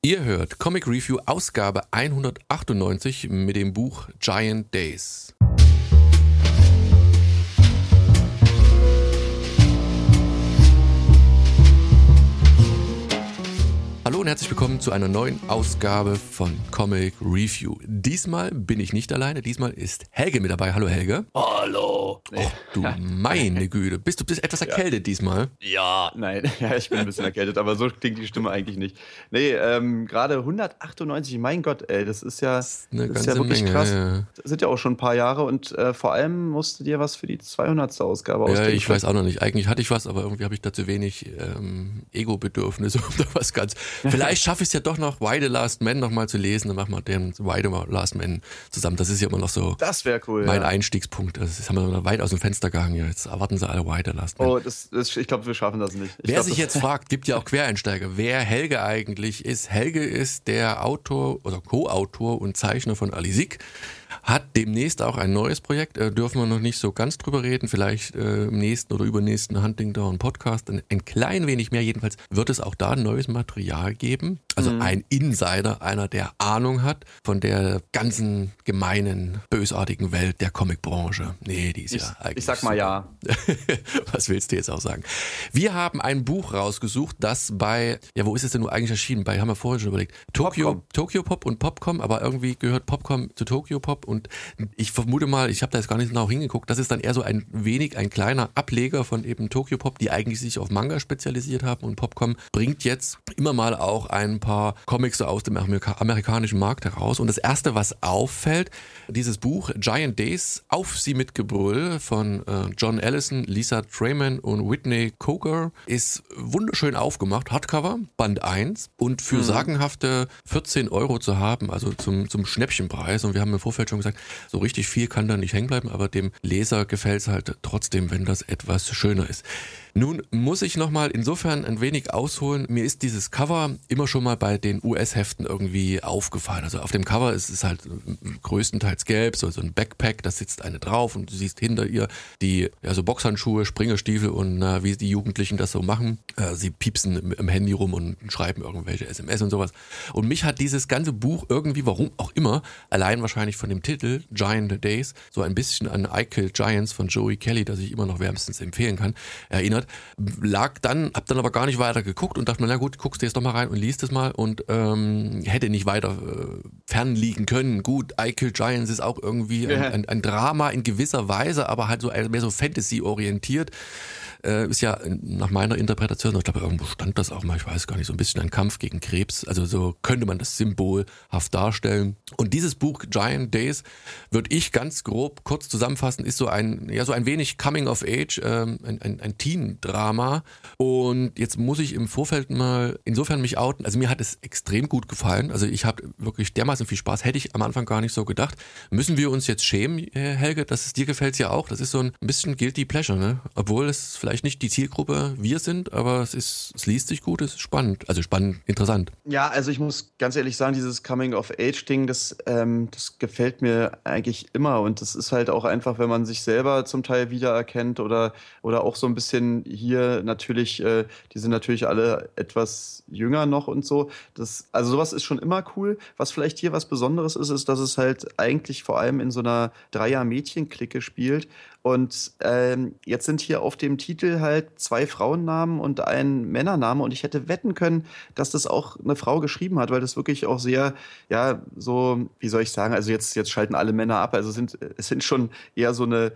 Ihr hört Comic Review Ausgabe 198 mit dem Buch Giant Days. Hallo und herzlich willkommen zu einer neuen Ausgabe von Comic Review. Diesmal bin ich nicht alleine, diesmal ist Helge mit dabei. Hallo Helge. Hallo. Oh, du meine Güte. Bist du etwas erkältet diesmal? Ja, nein, ja, ich bin ein bisschen erkältet, aber so klingt die Stimme eigentlich nicht. Nee, gerade 198, mein Gott, ey, das ist ja wirklich Menge, krass. Ja. Das sind ja auch schon ein paar Jahre und vor allem musst du dir was für die 200. Ausgabe ausdenken. Ja, ich weiß auch noch nicht. Eigentlich hatte ich was, aber irgendwie habe ich da zu wenig Ego-Bedürfnisse oder was ganz. Vielleicht schaffe ich es ja doch noch, Why the Last Man nochmal zu lesen. Dann machen wir den Why the Last Man zusammen. Das ist ja immer noch so das wäre cool, mein Einstiegspunkt. Das haben wir noch weit aus dem Fenster gehangen. Jetzt erwarten sie alle Why the Last Man. Oh, ich glaube, wir schaffen das nicht. Wer sich jetzt fragt, gibt ja auch Quereinsteiger, wer Helge eigentlich ist. Helge ist der Autor oder Co-Autor und Zeichner von Ali Sieg. Hat demnächst auch ein neues Projekt, dürfen wir noch nicht so ganz drüber reden, vielleicht im nächsten oder übernächsten Hunting Down Podcast, ein klein wenig mehr, jedenfalls wird es auch da neues Material geben, also ein Insider, einer der Ahnung hat von der ganzen gemeinen, bösartigen Welt der Comicbranche. Nee, die ist ja eigentlich... Ich sag mal ja. Was willst du jetzt auch sagen? Wir haben ein Buch rausgesucht, das bei, ja wo ist es denn nur eigentlich erschienen, haben wir vorhin schon überlegt, Tokyo Pop und Popcom, aber irgendwie gehört Popcom zu Tokyo Pop und ich vermute mal, ich habe da jetzt gar nicht genau hingeguckt, das ist dann eher so ein kleiner Ableger von eben Tokyo Pop, die eigentlich sich auf Manga spezialisiert haben und Popcom bringt jetzt immer mal auch ein paar Comics so aus dem amerikanischen Markt heraus und das erste, was auffällt, dieses Buch Giant Days, Auf sie mit Gebrüll von John Allison, Lisa Treyman und Whitney Coker ist wunderschön aufgemacht, Hardcover, Band 1 und für sagenhafte 14 € zu haben, also zum Schnäppchenpreis und wir haben im Vorfeld schon gesagt, so richtig viel kann da nicht hängen bleiben, aber dem Leser gefällt es halt trotzdem, wenn das etwas schöner ist. Nun muss ich nochmal insofern ein wenig ausholen. Mir ist dieses Cover immer schon mal bei den US-Heften irgendwie aufgefallen. Also auf dem Cover ist es halt größtenteils gelb, so ein Backpack, da sitzt eine drauf und du siehst hinter ihr die so Boxhandschuhe, Springerstiefel und wie die Jugendlichen das so machen. Sie piepsen im Handy rum und schreiben irgendwelche SMS und sowas. Und mich hat dieses ganze Buch irgendwie, warum auch immer, allein wahrscheinlich von dem Titel Giant Days, so ein bisschen an I Kill Giants von Joey Kelly, das ich immer noch wärmstens empfehlen kann, erinnert. Hab dann aber gar nicht weiter geguckt und dachte mir, na gut, guckst du jetzt doch mal rein und liest es mal und hätte nicht weiter fernliegen können. Gut, I Kill Giants ist auch irgendwie ein Drama in gewisser Weise, aber halt so mehr so Fantasy-orientiert. Ist ja nach meiner Interpretation, ich glaube irgendwo stand das auch mal, ich weiß gar nicht, so ein bisschen ein Kampf gegen Krebs, also so könnte man das symbolhaft darstellen. Und dieses Buch Giant Days, würde ich ganz grob kurz zusammenfassen, ist so ein wenig Coming of Age, ein Teen-Drama. Und jetzt muss ich im Vorfeld mal insofern mich outen, also mir hat es extrem gut gefallen, also ich habe wirklich dermaßen viel Spaß, hätte ich am Anfang gar nicht so gedacht. Müssen wir uns jetzt schämen, Helge, dass es dir gefällt ja auch, das ist so ein bisschen Guilty Pleasure, ne? Obwohl es vielleicht nicht die Zielgruppe wir sind, aber es liest sich gut, es ist spannend, interessant. Ja, also ich muss ganz ehrlich sagen, dieses Coming-of-Age-Ding, das gefällt mir eigentlich immer und das ist halt auch einfach, wenn man sich selber zum Teil wiedererkennt oder auch so ein bisschen hier natürlich, die sind natürlich alle etwas jünger noch und so. Also sowas ist schon immer cool. Was vielleicht hier was Besonderes ist, dass es halt eigentlich vor allem in so einer Dreier-Mädchen-Clique spielt. Und jetzt sind hier auf dem Titel halt 2 Frauennamen und ein Männername. Und ich hätte wetten können, dass das auch eine Frau geschrieben hat, weil das wirklich auch sehr, ja, so, wie soll ich sagen, also jetzt schalten alle Männer ab. Also es sind schon eher so eine,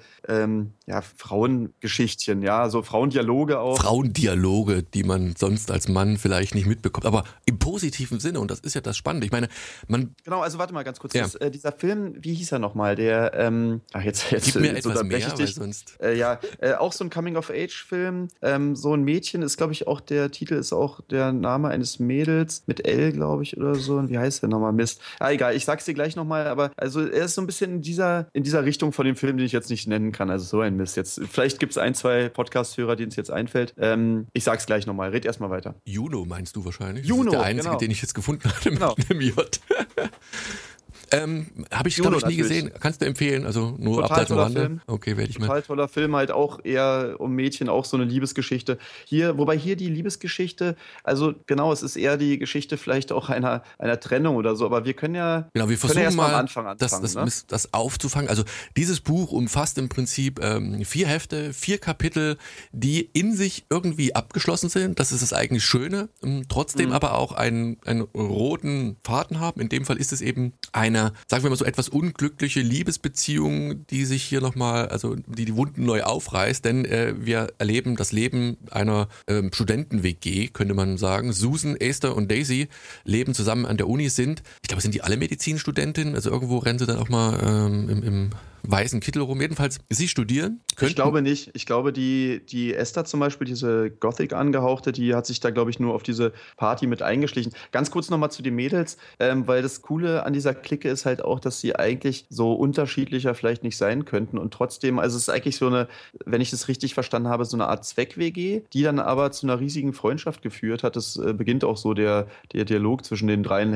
Frauengeschichtchen, ja, so Frauendialoge auch. Frauendialoge, die man sonst als Mann vielleicht nicht mitbekommt, aber im positiven Sinne. Und das ist ja das Spannende. Ich meine, Genau, also warte mal ganz kurz. Ja. Dieser Film, wie hieß er nochmal? Der, jetzt gib mir etwas mehr, weil sonst... auch so ein Coming-of-Age-Film. So ein Mädchen ist, glaube ich, auch der Titel ist auch der Name eines Mädels mit L, glaube ich, oder so. Und wie heißt der nochmal? Mist. Egal, ich sag's dir gleich nochmal, aber also er ist so ein bisschen in dieser Richtung von dem Film, den ich jetzt nicht nennen kann. Also so ein Mist. Jetzt, vielleicht gibt's 1, 2 Podcast-Hörer, denen es jetzt einfällt. Ich sag's gleich nochmal. Red erstmal weiter. Juno meinst du wahrscheinlich? Juno, das ist der einzige, genau. den ich jetzt gefunden hatte mit einem J. Habe ich, Juno glaube ich, nie natürlich. gesehen. Kannst du empfehlen? Also nur Total abseits am toller Rande? Film. Okay, werde ich mal. Total toller Film, halt auch eher um Mädchen, auch so eine Liebesgeschichte. Wobei hier die Liebesgeschichte, also genau, es ist eher die Geschichte vielleicht auch einer Trennung oder so, aber wir können ja, Genau, wir können ja versuchen erst mal am mal, Anfang anfangen, ne? das aufzufangen. Also dieses Buch umfasst im Prinzip 4 Hefte, 4 Kapitel, die in sich irgendwie abgeschlossen sind. Das ist das eigentlich Schöne. Trotzdem aber auch einen roten Faden haben. In dem Fall ist es eben eine, sagen wir mal so, etwas unglückliche Liebesbeziehung, die sich hier nochmal, also die Wunden neu aufreißt. Denn wir erleben das Leben einer Studenten-WG, könnte man sagen. Susan, Esther und Daisy leben zusammen an der Uni, sind die alle Medizinstudentinnen? Also irgendwo rennen sie dann auch mal im weißen Kittel rum. Jedenfalls, sie studieren. Ich glaube nicht. Ich glaube, die Esther zum Beispiel, diese Gothic angehauchte, die hat sich da, glaube ich, nur auf diese Party mit eingeschlichen. Ganz kurz nochmal zu den Mädels, weil das Coole an dieser Clique ist halt auch, dass sie eigentlich so unterschiedlicher vielleicht nicht sein könnten und trotzdem, also es ist eigentlich so eine, wenn ich das richtig verstanden habe, so eine Art Zweck-WG, die dann aber zu einer riesigen Freundschaft geführt hat. Das beginnt auch so, der Dialog zwischen den dreien,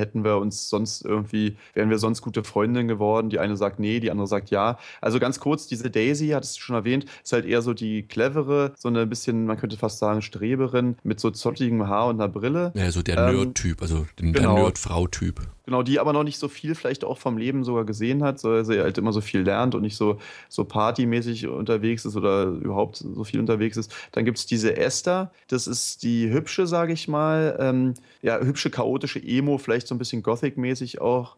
wären wir sonst gute Freundinnen geworden. Die eine sagt nee, die andere sagt ja. Also ganz kurz, diese Daisy, hattest du schon erwähnt, ist halt eher so die clevere, so eine bisschen, man könnte fast sagen, Streberin mit so zottigem Haar und einer Brille. Ja, so der Nerd-Typ, also der Nerd-Frau-Typ. Genau, die aber noch nicht so viel vielleicht auch vom Leben sogar gesehen hat, weil sie halt immer so viel lernt und nicht so partymäßig unterwegs ist oder überhaupt so viel unterwegs ist. Dann gibt es diese Esther, das ist die hübsche, sage ich mal, hübsche, chaotische Emo, vielleicht so ein bisschen Gothic-mäßig auch.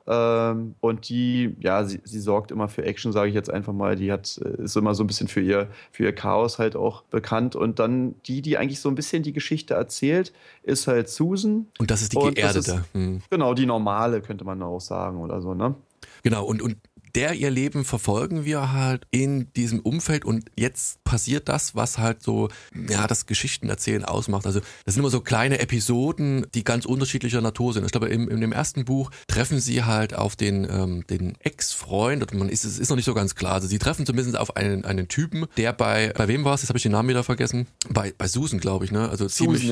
Und die, ja, sie sorgt immer für Action, sage ich jetzt einfach mal. Ist immer so ein bisschen für ihr Chaos halt auch bekannt. Und dann die eigentlich so ein bisschen die Geschichte erzählt, ist halt Susan. Und das ist die Geerdete. Genau, die normale, könnte man auch sagen oder so, ne? Genau, und ihr Leben verfolgen wir halt in diesem Umfeld und jetzt passiert das, was halt so, ja, das Geschichtenerzählen ausmacht. Also das sind immer so kleine Episoden, die ganz unterschiedlicher Natur sind. Ich glaube, in dem ersten Buch treffen sie halt auf den Ex-Freund, es ist noch nicht so ganz klar. Also sie treffen zumindest auf einen Typen, der bei wem war es? Jetzt habe ich den Namen wieder vergessen. Bei Susan, glaube ich, ne? Also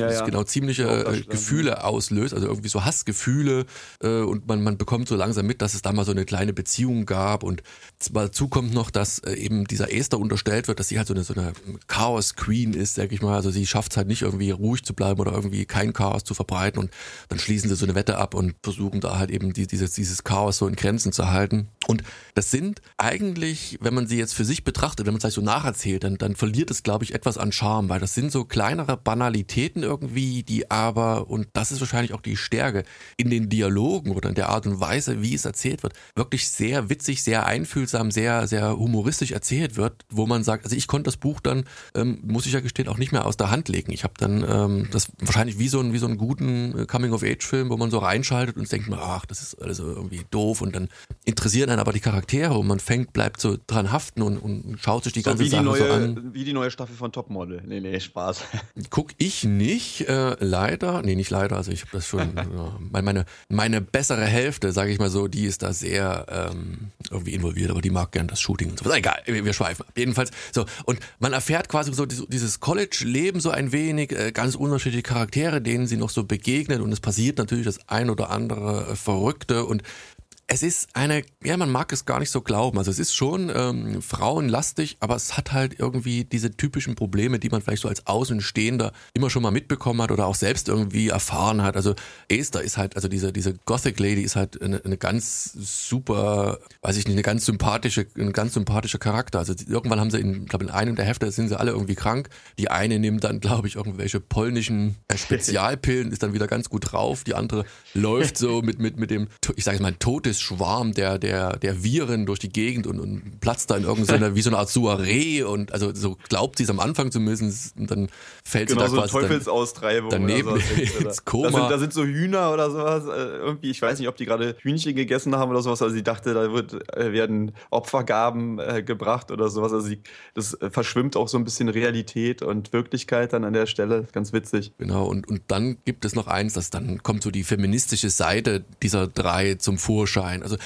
ziemliche Gefühle auslöst, also irgendwie so Hassgefühle und man bekommt so langsam mit, dass es da mal so eine kleine Beziehung gab. Und dazu kommt noch, dass eben dieser Esther unterstellt wird, dass sie halt so eine Chaos-Queen ist, sag ich mal. Also sie schafft es halt nicht irgendwie ruhig zu bleiben oder irgendwie kein Chaos zu verbreiten und dann schließen sie so eine Wette ab und versuchen da halt eben dieses Chaos so in Grenzen zu halten. Und das sind eigentlich, wenn man sie jetzt für sich betrachtet, wenn man es halt so nacherzählt, dann verliert es, glaube ich, etwas an Charme, weil das sind so kleinere Banalitäten irgendwie, die aber, und das ist wahrscheinlich auch die Stärke, in den Dialogen oder in der Art und Weise, wie es erzählt wird, wirklich sehr witzig, sehr einfühlsam, sehr, sehr humoristisch erzählt wird, wo man sagt, also ich konnte das Buch dann, muss ich ja gestehen, auch nicht mehr aus der Hand legen. Ich habe dann das wahrscheinlich wie so einen guten Coming-of-Age-Film, wo man so reinschaltet und denkt, ach, das ist alles irgendwie doof und dann interessieren einen aber die Charaktere und man bleibt so dran haften und schaut sich die ganze Sache so an. Wie die neue Staffel von Topmodel. Nee, Spaß. Guck ich nicht, leider. Nee, nicht leider, also ich habe das schon, meine bessere Hälfte, sage ich mal so, die ist da sehr irgendwie involviert, aber die mag gern das Shooting und so. Egal, wir schweifen ab. Jedenfalls so. Und man erfährt quasi so dieses College-Leben so ein wenig, ganz unterschiedliche Charaktere, denen sie noch so begegnet und es passiert natürlich das ein oder andere Verrückte und es ist man mag es gar nicht so glauben, also es ist schon frauenlastig, aber es hat halt irgendwie diese typischen Probleme, die man vielleicht so als Außenstehender immer schon mal mitbekommen hat oder auch selbst irgendwie erfahren hat. Also Esther ist halt, also diese Gothic Lady ist halt eine ganz super, weiß ich nicht, ein ganz sympathischer Charakter. Also irgendwann haben sie in einem der Hefte sind sie alle irgendwie krank. Die eine nimmt dann, glaube ich, irgendwelche polnischen Spezialpillen, ist dann wieder ganz gut drauf. Die andere läuft so mit dem, ich sage mal, Todesschwarm der Viren durch die Gegend und platzt da in irgendeiner, wie so eine Art Soiree und also so glaubt sie es am Anfang zumindest und dann fällt sie da so quasi Teufelsaustreibung daneben oder sowas, ins Koma. Da sind so Hühner oder sowas, irgendwie, ich weiß nicht, ob die gerade Hühnchen gegessen haben oder sowas, also sie dachte, da werden Opfergaben gebracht oder sowas, also das verschwimmt auch so ein bisschen Realität und Wirklichkeit dann an der Stelle, ganz witzig. Genau, und dann gibt es noch eins, dann kommt so die feministische Seite dieser drei zum Vorschein Sonnenschein, also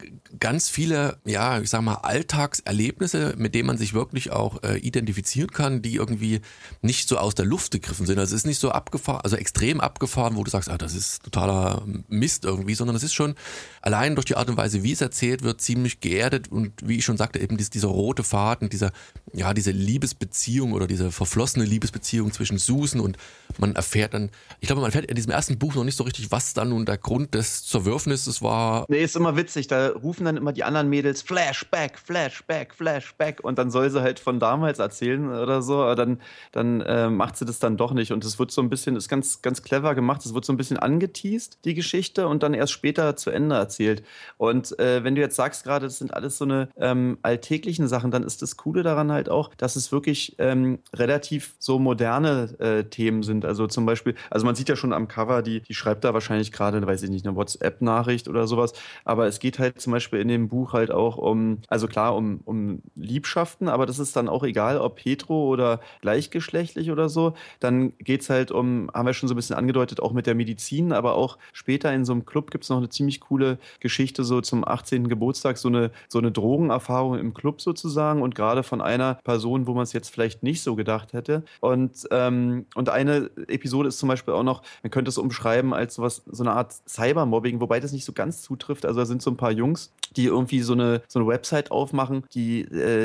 ganz viele, ja, ich sag mal, Alltagserlebnisse, mit denen man sich wirklich auch identifizieren kann, die irgendwie nicht so aus der Luft gegriffen sind. Also es ist nicht so abgefahren, also extrem abgefahren, wo du sagst, das ist totaler Mist irgendwie, sondern es ist schon allein durch die Art und Weise, wie es erzählt wird, ziemlich geerdet und wie ich schon sagte, eben dieser rote Faden, diese Liebesbeziehung oder diese verflossene Liebesbeziehung zwischen Susan und man erfährt dann, ich glaube, man erfährt in diesem ersten Buch noch nicht so richtig, was dann nun der Grund des Zerwürfnisses war. Nee, ist immer witzig, da rufen dann immer die anderen Mädels Flashback, Flashback, Flashback und dann soll sie halt von damals erzählen oder so, aber dann macht sie das dann doch nicht und es wird so ein bisschen, ist ganz, ganz clever gemacht, es wird so ein bisschen angeteased, die Geschichte und dann erst später zu Ende erzählt und wenn du jetzt sagst gerade, das sind alles so eine alltäglichen Sachen, dann ist das Coole daran halt auch, dass es wirklich relativ so moderne Themen sind, also zum Beispiel, also man sieht ja schon am Cover, die schreibt da wahrscheinlich gerade, weiß ich nicht, eine WhatsApp-Nachricht oder sowas, aber es geht halt zum Beispiel in dem Buch halt auch um Liebschaften, aber das ist dann auch egal, ob hetero oder gleichgeschlechtlich oder so, dann geht es halt haben wir schon so ein bisschen angedeutet, auch mit der Medizin, aber auch später in so einem Club gibt es noch eine ziemlich coole Geschichte, so zum 18. Geburtstag, so eine Drogenerfahrung im Club sozusagen und gerade von einer Person, wo man es jetzt vielleicht nicht so gedacht hätte und eine Episode ist zum Beispiel auch noch, man könnte es umschreiben als so eine Art Cybermobbing, wobei das nicht so ganz zutrifft. Also da sind so ein paar Jungs, die irgendwie so eine Website aufmachen, die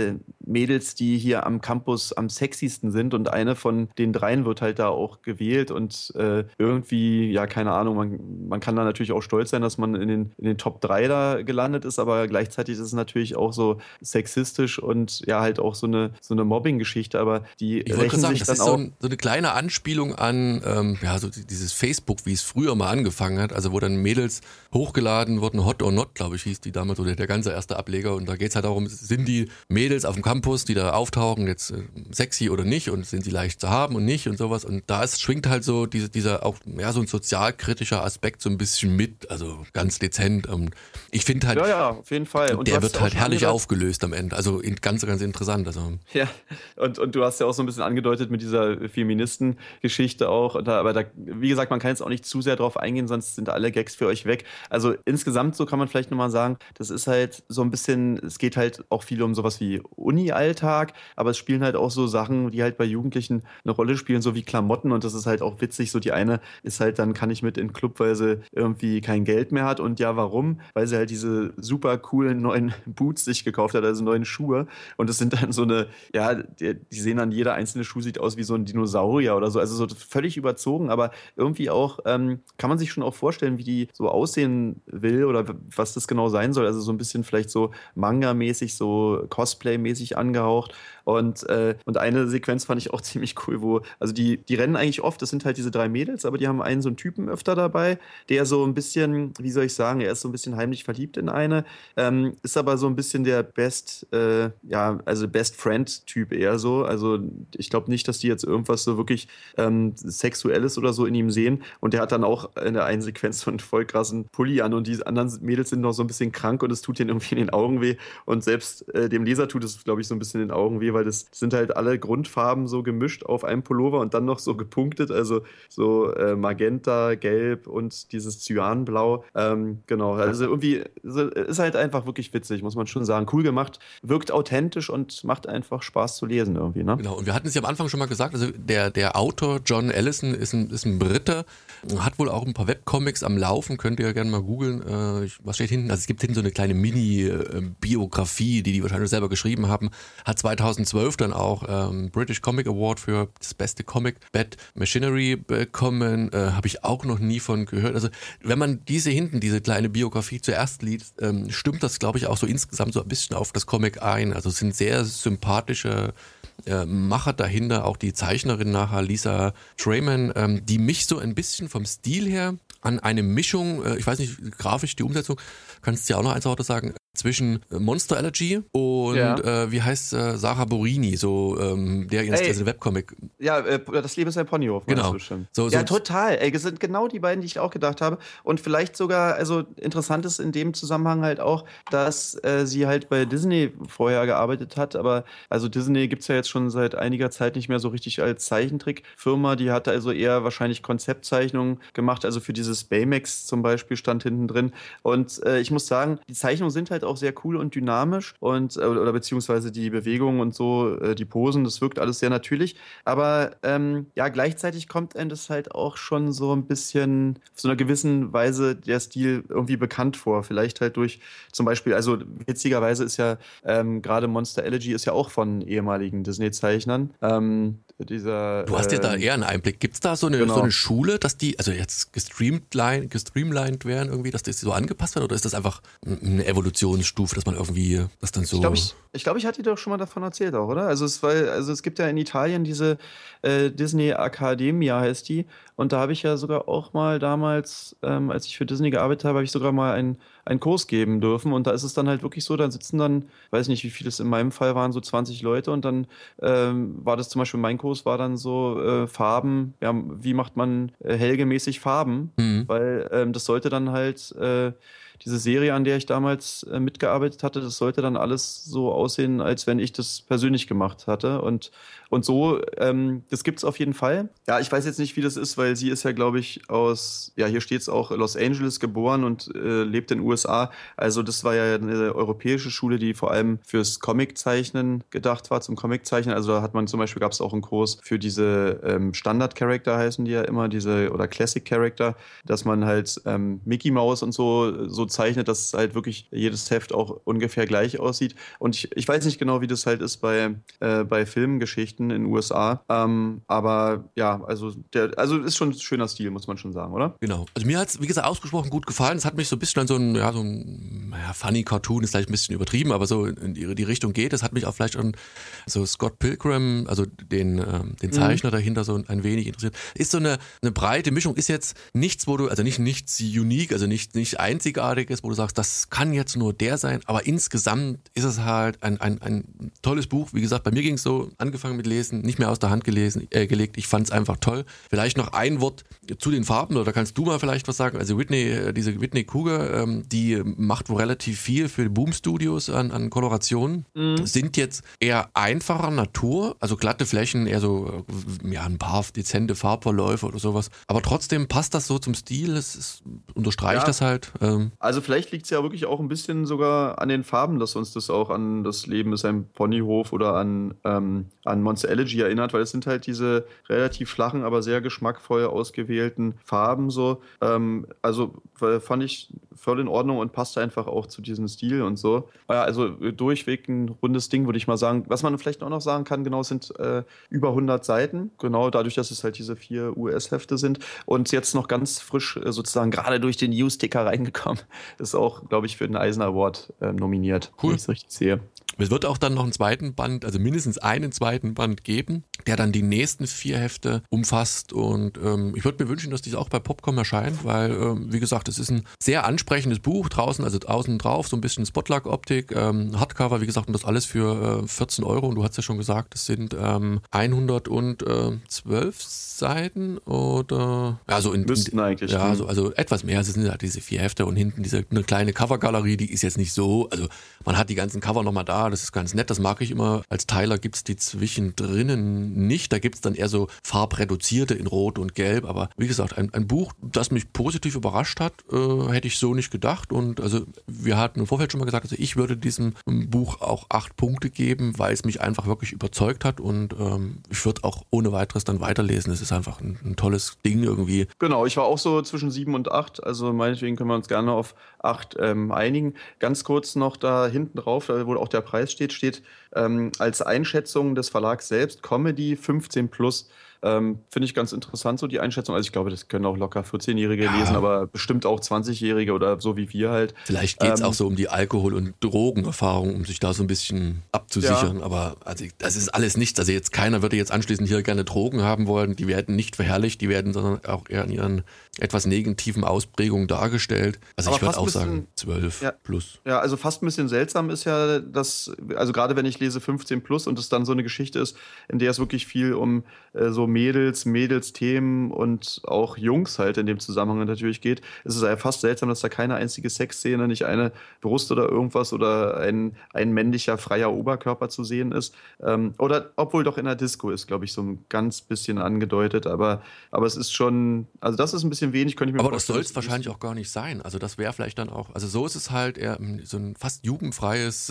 Mädels, die hier am Campus am sexiesten sind und eine von den dreien wird halt da auch gewählt und irgendwie, ja, keine Ahnung, man kann da natürlich auch stolz sein, dass man in den Top 3 da gelandet ist, aber gleichzeitig ist es natürlich auch so sexistisch und ja, halt auch so eine Mobbing-Geschichte, aber die rächen sich dann auch. So eine kleine Anspielung an, so dieses Facebook, wie es früher mal angefangen hat, also wo dann Mädels hochgeladen wurden, Hot or Not, glaube ich, hieß die damals, oder der ganze erste Ableger und da geht es halt darum, sind die Mädels auf dem Campus, die da auftauchen, jetzt sexy oder nicht und sind sie leicht zu haben und nicht und sowas und da schwingt halt so dieser auch, ja, so ein sozialkritischer Aspekt so ein bisschen mit, also ganz dezent und ich finde halt, ja, auf jeden Fall. Und der wird halt herrlich aufgelöst am Ende, also ganz, ganz interessant. Also. Ja, und du hast ja auch so ein bisschen angedeutet mit dieser Feministengeschichte auch, aber wie gesagt, man kann jetzt auch nicht zu sehr drauf eingehen, sonst sind alle Gags für euch weg. Also insgesamt, so kann man vielleicht nochmal sagen, das ist halt so ein bisschen, es geht halt auch viel um sowas wie Uni-Alltag, aber es spielen halt auch so Sachen, die halt bei Jugendlichen eine Rolle spielen, so wie Klamotten und das ist halt auch witzig, so die eine ist halt, dann kann ich mit in den Club, weil sie irgendwie kein Geld mehr hat und ja, warum? Weil sie halt diese super coolen neuen Boots sich gekauft hat, also neuen Schuhe und es sind dann so eine, ja, die sehen dann, jeder einzelne Schuh sieht aus wie so ein Dinosaurier oder so, also so völlig überzogen, aber irgendwie auch, kann man sich schon auch vorstellen, wie die so aussehen will oder was das genau sein soll, also so ein bisschen vielleicht so Manga-mäßig, so Cosplay-mäßig angehaucht und eine Sequenz fand ich auch ziemlich cool, also die rennen eigentlich oft, das sind halt diese drei Mädels, aber die haben so einen Typen öfter dabei, der so ein bisschen, wie soll ich sagen, er ist so ein bisschen heimlich verliebt in eine, ist aber so ein bisschen der Best Friend-Typ eher so, also ich glaube nicht, dass die jetzt irgendwas so wirklich Sexuelles oder so in ihm sehen und der hat dann auch in der einen Sequenz so einen voll krassen Pulli an und die anderen Mädels sind noch so ein bisschen krank und es tut denen irgendwie in den Augen weh und selbst dem Leser tut es, glaube ich, so ein bisschen in den Augen weh, weil das sind halt alle Grundfarben so gemischt auf einem Pullover und dann noch so gepunktet, also so Magenta, Gelb und dieses Cyanblau, genau, also irgendwie ist halt einfach wirklich witzig, muss man schon sagen, cool gemacht, wirkt authentisch und macht einfach Spaß zu lesen irgendwie, ne? Genau, und wir hatten es ja am Anfang schon mal gesagt, also der Autor John Ellison ist ein Brite, hat wohl auch ein paar Webcomics am Laufen, könnt ihr ja gerne mal googeln, was steht hinten, also es gibt hinten so eine kleine Mini-Biografie, die wahrscheinlich selber geschrieben haben, hat 2012 dann auch British Comic Award für das beste Comic, Bad Machinery bekommen, habe ich auch noch nie von gehört, also wenn man diese kleine Biografie zuerst liest, stimmt das, glaube ich, auch so insgesamt so ein bisschen auf das Comic ein, also es sind sehr sympathische Macher dahinter, auch die Zeichnerin nachher, Lisa Trayman, die mich so ein bisschen vom Stil her an eine Mischung, ich weiß nicht, grafisch die Umsetzung, kannst du ja auch noch eins sagen, zwischen Monster Allergy und wie heißt Sarah Borini, so der inspirierte Webcomic. Ja, das Leben ist ein Ponyhof. Genau. Bestimmt. Ja, total. Ey, das sind genau die beiden, die ich auch gedacht habe. Und vielleicht sogar, also interessant ist in dem Zusammenhang halt auch, dass sie halt bei Disney vorher gearbeitet hat. Aber also Disney gibt es ja jetzt schon seit einiger Zeit nicht mehr so richtig als Zeichentrickfirma. Die hatte also eher wahrscheinlich Konzeptzeichnungen gemacht. Also für dieses Baymax zum Beispiel stand hinten drin. Und ich muss sagen, die Zeichnungen sind halt auch sehr cool und dynamisch und oder beziehungsweise die Bewegungen und so, die Posen, das wirkt alles sehr natürlich. Aber ja, gleichzeitig kommt einem das halt auch schon so ein bisschen auf so einer gewissen Weise der Stil irgendwie bekannt vor. Vielleicht halt durch zum Beispiel, also witzigerweise ist ja gerade Monster Allergy ist ja auch von ehemaligen Disney-Zeichnern. Du hast ja da eher einen Einblick. Gibt es da so eine Schule, dass die, also jetzt gestreamlined werden irgendwie, dass das so angepasst wird, oder ist das einfach eine Evolutionsstufe, dass man irgendwie das dann so... Ich glaube, ich hatte dir doch schon mal davon erzählt auch, oder? Also es gibt ja in Italien diese Disney Academia heißt die, und da habe ich ja sogar auch mal damals, als ich für Disney gearbeitet habe ich sogar mal einen Kurs geben dürfen, und da ist es dann halt wirklich so, dann sitzen dann, weiß nicht, wie viele es in meinem Fall waren, so 20 Leute, und dann war das zum Beispiel, mein Kurs war dann so Farben, ja, wie macht man helgemäßig Farben, weil das sollte dann halt diese Serie, an der ich damals mitgearbeitet hatte, das sollte dann alles so aussehen, als wenn ich das persönlich gemacht hatte. Und so, das gibt es auf jeden Fall. Ja, ich weiß jetzt nicht, wie das ist, weil sie ist ja, glaube ich, hier steht es auch, Los Angeles geboren und lebt in den USA. Also das war ja eine europäische Schule, die vor allem fürs Comiczeichnen gedacht war, zum Comiczeichnen. Also da hat man zum Beispiel, gab es auch einen Kurs für diese Standard-Character heißen die ja immer, oder Classic-Character, dass man halt Mickey Mouse und so zeichnet, dass halt wirklich jedes Heft auch ungefähr gleich aussieht. Und ich weiß nicht genau, wie das halt ist bei Filmgeschichten in den USA. Aber ja, also ist schon ein schöner Stil, muss man schon sagen, oder? Genau. Also mir hat es, wie gesagt, ausgesprochen gut gefallen. Es hat mich so ein bisschen an so ein funny Cartoon, ist vielleicht ein bisschen übertrieben, aber so in die Richtung geht. Es hat mich auch vielleicht an so Scott Pilgrim, also den Zeichner dahinter so ein wenig interessiert. Ist so eine breite Mischung, ist jetzt nichts, wo du, also nichts unique, also nicht einzigartiges, wo du sagst, das kann jetzt nur der sein, aber insgesamt ist es halt ein tolles Buch. Wie gesagt, bei mir ging es so, angefangen mit Lesen, nicht mehr aus der Hand gelegt. Ich fand es einfach toll. Vielleicht noch ein Wort zu den Farben, oder kannst du mal vielleicht was sagen? Also diese Whitney Cougar, die macht wohl relativ viel für Boom Studios an Kolorationen. Sind jetzt eher einfacher Natur, also glatte Flächen, eher so ein paar dezente Farbverläufe oder sowas. Aber trotzdem passt das so zum Stil, es unterstreicht das halt. Also vielleicht liegt es ja wirklich auch ein bisschen sogar an den Farben, dass uns das auch an das Leben ist ein Ponyhof oder an Monster Allergy erinnert, weil es sind halt diese relativ flachen, aber sehr geschmackvoll ausgewählten Farben so. Also fand ich voll in Ordnung und passt einfach auch zu diesem Stil und so. Ja, also durchweg ein rundes Ding, würde ich mal sagen. Was man vielleicht auch noch sagen kann, genau, es sind über 100 Seiten. Genau, dadurch, dass es halt diese 4 US-Hefte sind. Und jetzt noch ganz frisch sozusagen gerade durch den News-Ticker reingekommen. Ist auch, glaube ich, für den Eisner Award nominiert, cool, wenn ich es richtig sehe. Es wird auch dann noch einen zweiten Band, also mindestens einen zweiten Band geben, der dann die nächsten 4 Hefte umfasst, und ich würde mir wünschen, dass dies auch bei Popcom erscheint, weil, wie gesagt, es ist ein sehr ansprechendes Buch, draußen, also außen drauf, so ein bisschen Spotlight-Optik, Hardcover, wie gesagt, und das alles für 14 Euro, und du hast ja schon gesagt, es sind 112 Seiten oder, also müssten eigentlich. Ja, also etwas mehr, es sind halt diese 4 Hefte und hinten eine kleine Covergalerie, die ist jetzt nicht so, also man hat die ganzen Cover nochmal da, das ist ganz nett, das mag ich immer. Als Teiler gibt es die zwischendrin nicht, da gibt es dann eher so farbreduzierte in Rot und Gelb, aber wie gesagt, ein Buch, das mich positiv überrascht hat, hätte ich so nicht gedacht, und also wir hatten im Vorfeld schon mal gesagt, also ich würde diesem Buch auch 8 Punkte geben, weil es mich einfach wirklich überzeugt hat, und ich würde auch ohne weiteres dann weiterlesen, es ist einfach ein tolles Ding irgendwie. Genau, ich war auch so zwischen 7 und 8, also meinetwegen können wir uns gerne auf 8 einigen. Ganz kurz noch da hinten drauf, wo auch der Preis steht als Einschätzung des Verlags selbst, Comedy 15 plus. Finde ich ganz interessant, so die Einschätzung. Also ich glaube, das können auch locker 14-Jährige lesen, aber bestimmt auch 20-Jährige oder so wie wir halt. Vielleicht geht es auch so um die Alkohol- und Drogenerfahrung, um sich da so ein bisschen abzusichern. Aber also das ist alles nichts. Also jetzt keiner würde jetzt anschließend hier gerne Drogen haben wollen. Die werden nicht verherrlicht, die werden sondern auch eher in ihren etwas negativen Ausprägungen dargestellt. Also aber ich würde auch sagen 12 plus. Ja, also fast ein bisschen seltsam ist ja, dass, also gerade wenn ich lese 15 plus und es dann so eine Geschichte ist, in der es wirklich viel um so Mädelsthemen und auch Jungs halt in dem Zusammenhang natürlich geht, ist es ja fast seltsam, dass da keine einzige Sexszene, nicht eine Brust oder irgendwas oder ein männlicher freier Oberkörper zu sehen ist. Oder obwohl doch in der Disco ist, glaube ich, so ein ganz bisschen angedeutet, aber es ist schon, also das ist ein bisschen wenig, könnte ich mir vorstellen. Aber das soll es wahrscheinlich auch gar nicht sein. Also das wäre vielleicht dann auch, also so ist es halt eher so ein fast jugendfreies,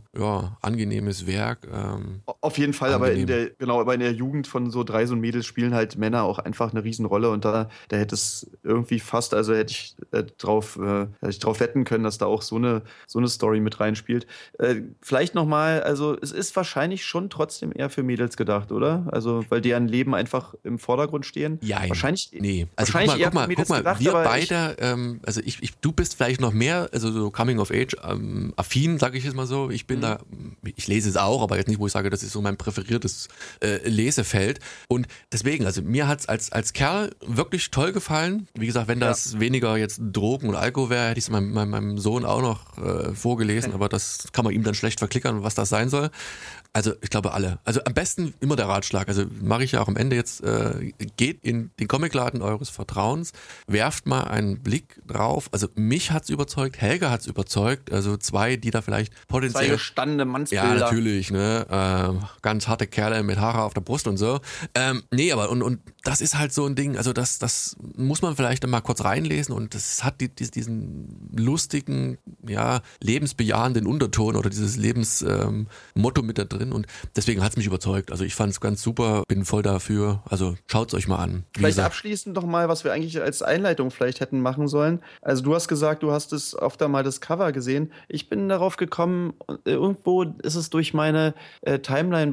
angenehmes Werk. Auf jeden Fall, aber in der Jugend von so 3 so Mädels spielen halt Männer auch einfach eine Riesenrolle und da hätte es irgendwie fast, also hätte ich drauf wetten können, dass da auch so eine Story mit reinspielt. Vielleicht nochmal, also es ist wahrscheinlich schon trotzdem eher für Mädels gedacht, oder? Also weil deren Leben einfach im Vordergrund stehen. Ja, wahrscheinlich. Nee. Also guck mal, gedacht, wir beide, also du bist vielleicht noch mehr, also so Coming of Age affin, sage ich jetzt mal so. Ich bin da, ich lese es auch, aber jetzt nicht, wo ich sage, das ist so mein präferiertes Lesefeld. Und deswegen, also mir hat es als Kerl wirklich toll gefallen. Wie gesagt, wenn das weniger jetzt Drogen und Alkohol wäre, hätte ich es meinem Sohn auch noch vorgelesen, aber das kann man ihm dann schlecht verklickern, was das sein soll. Also ich glaube alle. Also am besten immer der Ratschlag. Also mache ich ja auch am Ende jetzt, geht in den Comicladen eures Vertrauens, werft mal einen Blick drauf. Also mich hat's überzeugt, Helga hat's überzeugt. Also 2, die da vielleicht potenziell... 2 gestandene Mannsbilder. Ja, natürlich, ne? Ganz harte Kerle mit Haare auf der Brust und so. Nee, aber und das ist halt so ein Ding, also das muss man vielleicht mal kurz reinlesen und das hat diesen lustigen, lebensbejahenden Unterton oder dieses Lebensmotto mit da drin und deswegen hat es mich überzeugt. Also ich fand es ganz super, bin voll dafür. Also schaut's euch mal an. Vielleicht abschließend noch mal, was wir eigentlich als Einleitung vielleicht hätten machen sollen. Also du hast gesagt, du hast es oft einmal das Cover gesehen. Ich bin darauf gekommen, irgendwo ist es durch meine Timeline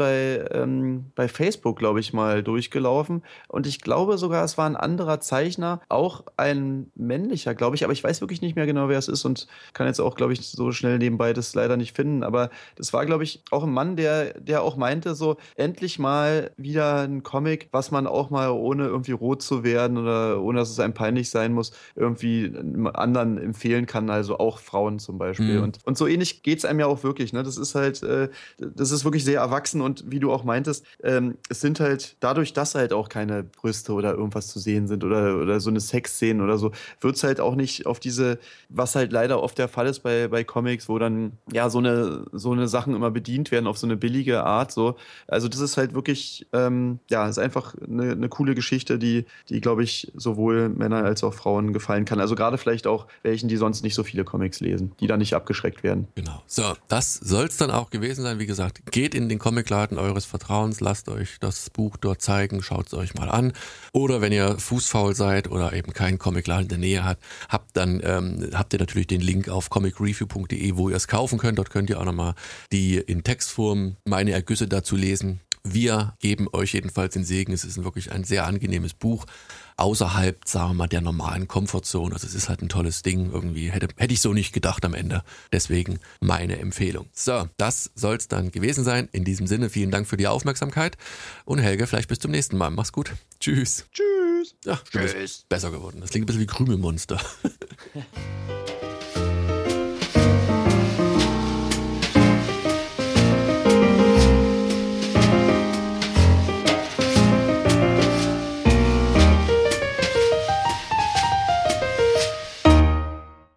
bei Facebook, glaube ich, mal durchgelaufen und ich glaube sogar, es war ein anderer Zeichner, auch ein männlicher, glaube ich, aber ich weiß wirklich nicht mehr genau, wer es ist und kann jetzt auch, glaube ich, so schnell nebenbei das leider nicht finden, aber das war, glaube ich, auch ein Mann, der auch meinte, so endlich mal wieder ein Comic, was man auch mal ohne irgendwie rot zu werden oder ohne, dass es einem peinlich sein muss, irgendwie anderen empfehlen kann, also auch Frauen zum Beispiel. Und so ähnlich geht es einem ja auch wirklich, ne? Das ist halt, das ist wirklich sehr erwachsen und wie du auch meintest, es sind halt dadurch, dass halt auch keine Brüste oder irgendwas zu sehen sind oder so eine Sexszene oder so, wird es halt auch nicht auf diese, was halt leider oft der Fall ist bei Comics, wo dann ja so eine Sachen immer bedient werden auf so eine billige Art, so. Also das ist halt wirklich, ist einfach eine coole Geschichte, die glaube ich, sowohl Männern als auch Frauen gefallen kann. Also gerade vielleicht auch welchen, die sonst nicht so viele Comics lesen, die da nicht abgeschreckt werden. Genau. So, das soll es dann auch gewesen sein. Wie gesagt, geht in den Comicladen eures Vertrauens, lasst euch das Buch dort zeigen, schaut es euch mal an. Oder wenn ihr fußfaul seid oder eben keinen Comicladen in der Nähe habt ihr natürlich den Link auf comicreview.de, wo ihr es kaufen könnt. Dort könnt ihr auch nochmal die in Textform meine Ergüsse dazu lesen. Wir geben euch jedenfalls den Segen. Es ist wirklich ein sehr angenehmes Buch. Außerhalb, sagen wir mal, der normalen Komfortzone. Also es ist halt ein tolles Ding. Irgendwie hätte ich so nicht gedacht am Ende. Deswegen meine Empfehlung. So, das soll es dann gewesen sein. In diesem Sinne, vielen Dank für die Aufmerksamkeit. Und Helge, vielleicht bis zum nächsten Mal. Mach's gut. Tschüss. Tschüss. Ja, Tschüss. Besser geworden. Das klingt ein bisschen wie Krümelmonster.